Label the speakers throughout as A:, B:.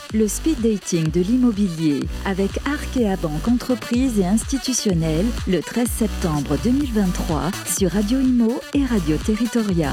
A: le speed dating de l'immobilier avec Arkea Banque Entreprise et Institutionnelle le 13 septembre 2023 sur Radio Imo et Radio Territoria.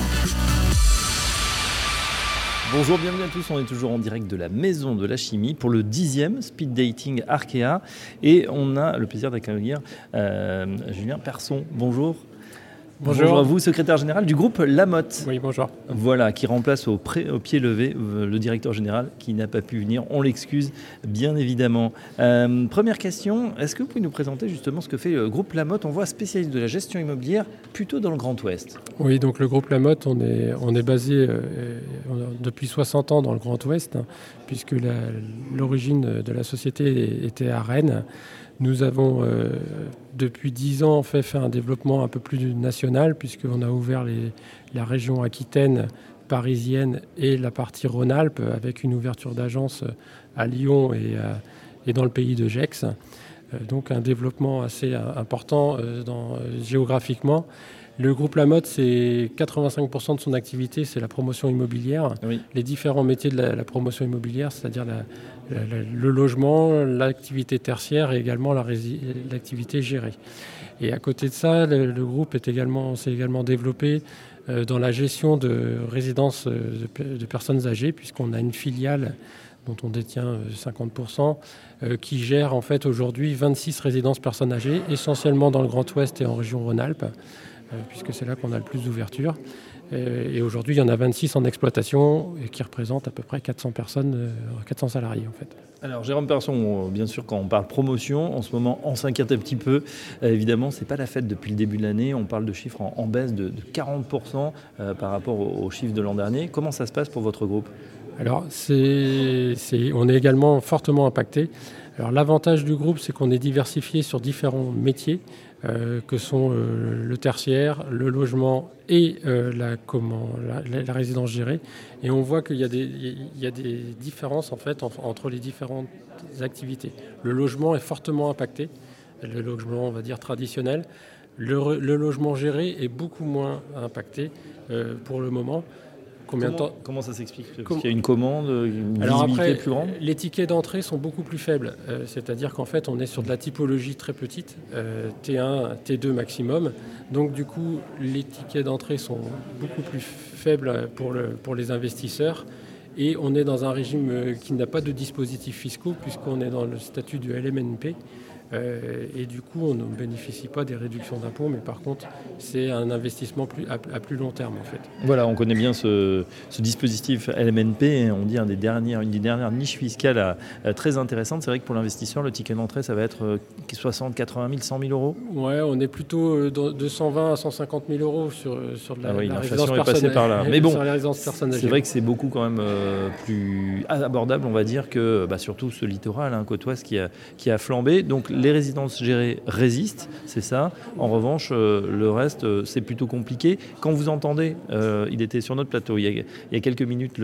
B: Bonjour, bienvenue à tous, on est toujours en direct de la Maison de la Chimie pour le 10e Speed Dating Arkea et on a le plaisir d'accueillir Julien Persson. Bonjour. Bonjour à vous, secrétaire général du groupe Lamotte.
C: Oui, bonjour.
B: Voilà, qui remplace au pied levé le directeur général qui n'a pas pu venir. On l'excuse, bien évidemment. Première question, est-ce que vous pouvez nous présenter justement ce que fait le groupe Lamotte ? On voit spécialiste de la gestion immobilière plutôt dans le Grand Ouest.
C: Oui, donc le groupe Lamotte, on est basé depuis 60 ans dans le Grand Ouest, puisque l'origine de la société était à Rennes. Nous avons, depuis 10 ans, fait un développement un peu plus national, puisqu'on a ouvert la région aquitaine, parisienne et la partie Rhône-Alpes, avec une ouverture d'agence à Lyon et dans le pays de Gex. Donc un développement assez important géographiquement. Le groupe Lamotte, c'est 85% de son activité, c'est la promotion immobilière. Oui. Les différents métiers de la promotion immobilière, c'est-à-dire le logement, l'activité tertiaire et également l'activité gérée. Et à côté de ça, le groupe s'est également développé dans la gestion de résidences de personnes âgées, puisqu'on a une filiale dont on détient 50%, qui gère en fait aujourd'hui 26 résidences personnes âgées, essentiellement dans le Grand Ouest et en région Rhône-Alpes, puisque c'est là qu'on a le plus d'ouverture. Et aujourd'hui, il y en a 26 en exploitation et qui représentent à peu près 400 personnes, 400 salariés en fait.
B: Alors Jérôme Persson, bien sûr, quand on parle promotion, en ce moment, on s'inquiète un petit peu. Évidemment, ce n'est pas la fête depuis le début de l'année. On parle de chiffres en baisse de 40% par rapport aux chiffres de l'an dernier. Comment ça se passe pour votre groupe ?
C: Alors, on est également fortement impacté. Alors, l'avantage du groupe, c'est qu'on est diversifié sur différents métiers, que sont le tertiaire, le logement et la résidence gérée. Et on voit qu'il y a des différences en fait entre les différentes activités. Le logement est fortement impacté, le logement, on va dire, traditionnel. Le logement géré est beaucoup moins impacté pour le moment.
B: Comment ça s'explique ? Parce qu'il y a une commande, une visibilité plus grande ?
C: Les tickets d'entrée sont beaucoup plus faibles. C'est-à-dire qu'en fait, on est sur de la typologie très petite, T1, T2 maximum. Donc du coup, les tickets d'entrée sont beaucoup plus faibles pour les investisseurs. Et on est dans un régime qui n'a pas de dispositifs fiscaux, puisqu'on est dans le statut du LMNP. Et du coup, on ne bénéficie pas des réductions d'impôts, mais par contre, c'est un investissement à plus long terme en fait.
B: Voilà, on connaît bien ce dispositif LMNP, on dit une des dernières niches fiscales très intéressantes. C'est vrai que pour l'investisseur, le ticket d'entrée, ça va être 60, 80 000, 100 000 euros.
C: Ouais, on est plutôt de 120 à 150 000 euros sur la
B: l'inflation est passée par là. Mais bon,
C: c'est
B: vrai que c'est beaucoup quand même plus abordable, on va dire, que surtout ce littoral, côte ouest qui a flambé. Donc les résidences gérées résistent, c'est ça. En revanche, le reste, c'est plutôt compliqué. Quand vous entendez, il était sur notre plateau il y a quelques minutes,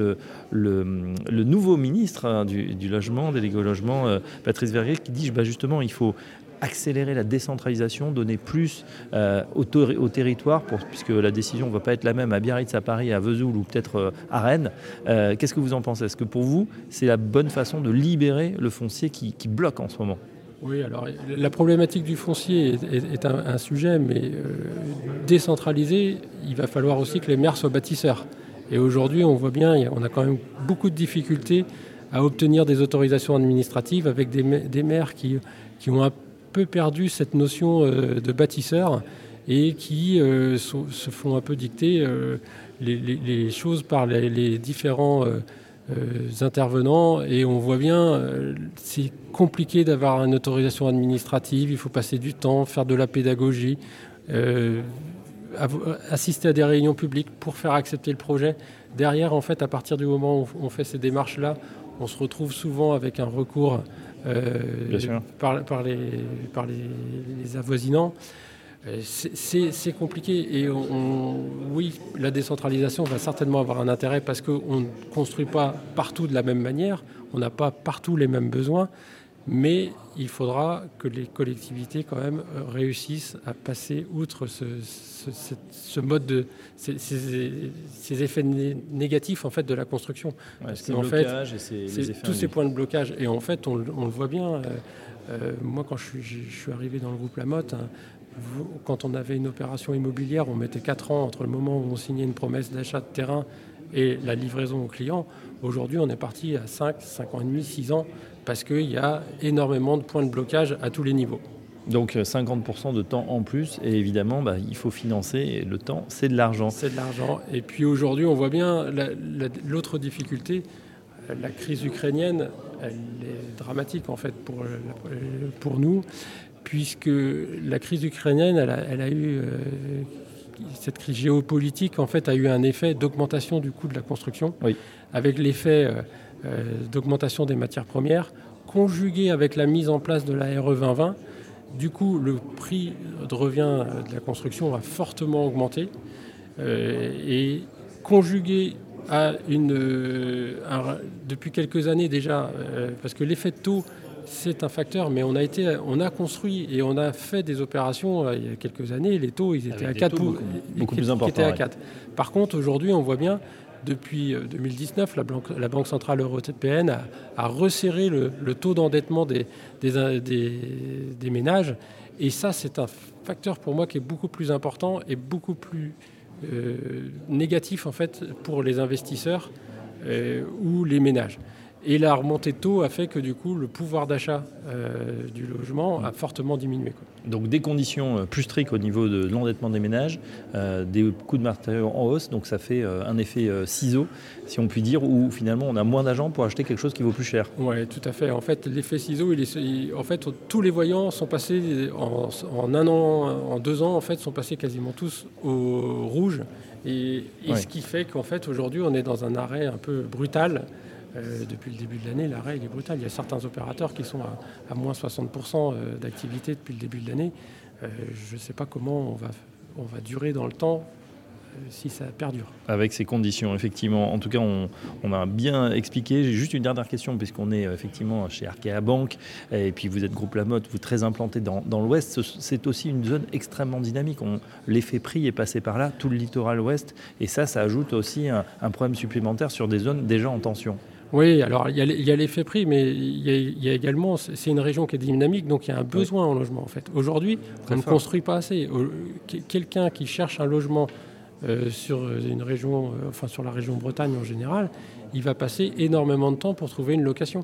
B: le nouveau ministre du logement, délégué au logement, Patrice Vergret, qui dit justement il faut accélérer la décentralisation, donner plus au territoire, puisque la décision ne va pas être la même à Biarritz, à Paris, à Vesoul ou peut-être à Rennes. Qu'est-ce que vous en pensez ? Est-ce que pour vous, c'est la bonne façon de libérer le foncier qui bloque en ce moment ?
C: Oui, alors la problématique du foncier est un sujet, mais décentralisé, il va falloir aussi que les maires soient bâtisseurs. Et aujourd'hui, on voit bien, on a quand même beaucoup de difficultés à obtenir des autorisations administratives avec des maires qui ont un peu perdu cette notion de bâtisseur et qui se font un peu dicter les choses par les différents intervenants, et on voit bien c'est compliqué d'avoir une autorisation administrative, il faut passer du temps, faire de la pédagogie, assister à des réunions publiques pour faire accepter le projet. Derrière, en fait, à partir du moment où on fait ces démarches-là, on se retrouve souvent avec un recours par les avoisinants. C'est compliqué et oui, la décentralisation va certainement avoir un intérêt parce qu'on ne construit pas partout de la même manière, on n'a pas partout les mêmes besoins, Mais il faudra que les collectivités quand même réussissent à passer outre ce mode ces effets négatifs en fait de la construction.
B: Parce que en fait,
C: tous ces points de blocage. Et en fait, on le voit bien. Moi, quand je suis arrivé dans le groupe Lamotte, quand on avait une opération immobilière, on mettait 4 ans entre le moment où on signait une promesse d'achat de terrain et la livraison au client. Aujourd'hui, on est parti à 5 ans et demi, 6 ans, parce qu'il y a énormément de points de blocage à tous les niveaux.
B: Donc 50% de temps en plus, et évidemment, il faut financer, et le temps, c'est de l'argent.
C: C'est de l'argent. Et puis aujourd'hui, on voit bien l'autre difficulté, la crise ukrainienne, elle est dramatique en fait pour nous, puisque la crise ukrainienne, elle a eu... cette crise géopolitique, en fait, a eu un effet d'augmentation du coût de la construction,
B: oui,
C: avec l'effet d'augmentation des matières premières, conjugué avec la mise en place de la RE 2020. Du coup, le prix de revient de la construction a fortement augmenté et conjugué à depuis quelques années déjà, parce que l'effet de taux, c'est un facteur, mais on a construit et on a fait des opérations il y a quelques années. Les taux, ils étaient à 4,
B: beaucoup plus importants.
C: À 4. Par contre, aujourd'hui, on voit bien, depuis 2019, la Banque centrale européenne a resserré le taux d'endettement des ménages. Et ça, c'est un facteur pour moi qui est beaucoup plus important et beaucoup plus négatif en fait pour les investisseurs ou les ménages. Et la remontée de taux a fait que du coup le pouvoir d'achat du logement a fortement diminué.
B: Donc des conditions plus strictes au niveau de l'endettement des ménages, des coûts de matériaux en hausse, donc ça fait un effet ciseau, si on peut dire, où finalement on a moins d'argent pour acheter quelque chose qui vaut plus cher.
C: Oui, tout à fait. En fait, l'effet ciseau, en fait, tous les voyants sont passés en 1 an, en 2 ans, en fait, sont passés quasiment tous au rouge. Et ce qui fait qu'en fait aujourd'hui on est dans un arrêt un peu brutal. Depuis le début de l'année, l'arrêt il est brutal. Il y a certains opérateurs qui sont à moins 60% d'activité depuis le début de l'année. Je ne sais pas comment on va durer dans le temps si ça perdure.
B: Avec ces conditions, effectivement. En tout cas, on a bien expliqué. J'ai juste une dernière question, puisqu'on est effectivement chez Arkea Banque, et puis vous êtes groupe Lamotte, vous très implanté dans l'Ouest. C'est aussi une zone extrêmement dynamique. L'effet prix est passé par là, tout le littoral ouest, et ça ajoute aussi un problème supplémentaire sur des zones déjà en tension.
C: Oui, alors il y a l'effet prix, mais il y a également, c'est une région qui est dynamique, donc il y a un besoin en logement en fait. Aujourd'hui, on ne construit pas assez. Quelqu'un qui cherche un logement sur une région, sur la région Bretagne en général, il va passer énormément de temps pour trouver une location.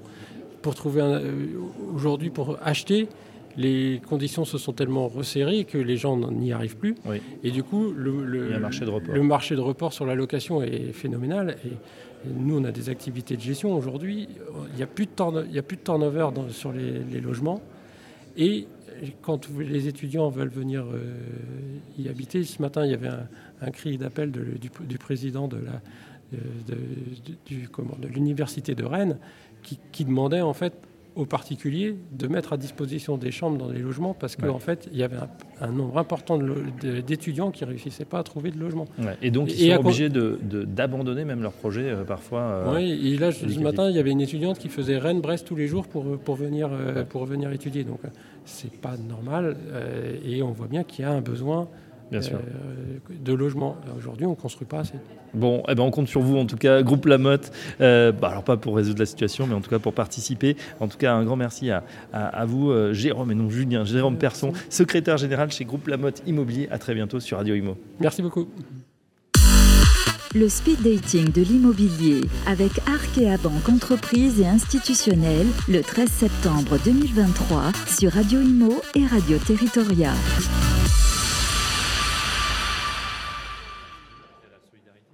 C: Aujourd'hui, pour acheter, les conditions se sont tellement resserrées que les gens n'y arrivent plus. Oui. Et du coup, le marché de report sur la location est phénoménal. Et nous, on a des activités de gestion aujourd'hui. Il n'y a plus de turnover sur les logements. Et quand les étudiants veulent venir y habiter, ce matin, il y avait un cri d'appel du président de l'université de Rennes qui demandait en fait aux particuliers de mettre à disposition des chambres dans les logements parce qu'en fait, il y avait un nombre important d'étudiants qui ne réussissaient pas à trouver de logement. Ouais.
B: Et donc, ils sont obligés d'abandonner même leur projet parfois.
C: Oui, et là, ce matin, il y avait une étudiante qui faisait Rennes-Brest tous les jours pour venir étudier. Donc, ce n'est pas normal. Et on voit bien qu'il y a un besoin de logement. Aujourd'hui, on ne construit pas assez.
B: Bon, on compte sur vous, en tout cas, groupe Lamotte. Alors, pas pour résoudre la situation, mais en tout cas pour participer. En tout cas, un grand merci à vous, Jérôme, et non Julien, Jérôme Persson, secrétaire général chez groupe Lamotte Immobilier. À très bientôt sur Radio Imo.
C: Merci beaucoup.
A: Le speed dating de l'immobilier avec Arkea Banque Entreprise et Institutionnelle le 13 septembre 2023 sur Radio Imo et Radio Territoria.